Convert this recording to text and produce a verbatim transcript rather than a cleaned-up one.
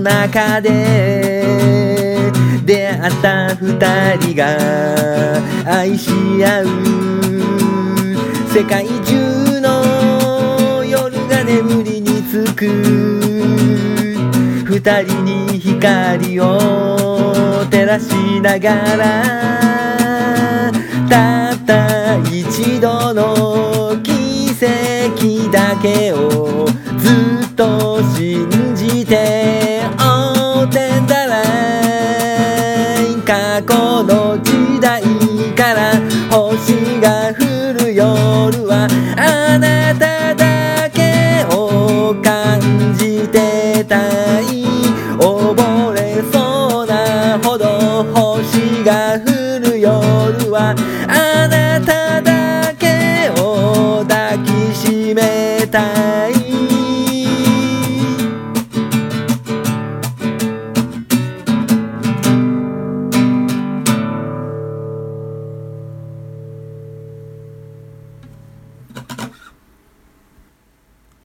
中で出会った二人が愛し合う。世界中の夜が眠りにつく。二人に光を照らしながら、たった一度の奇跡だけをずっと信じておってんだら、過去の時代から星が降る夜はあなただけを感じてたい。溺れそうなほど星が降る夜はあなただけを抱きしめたい。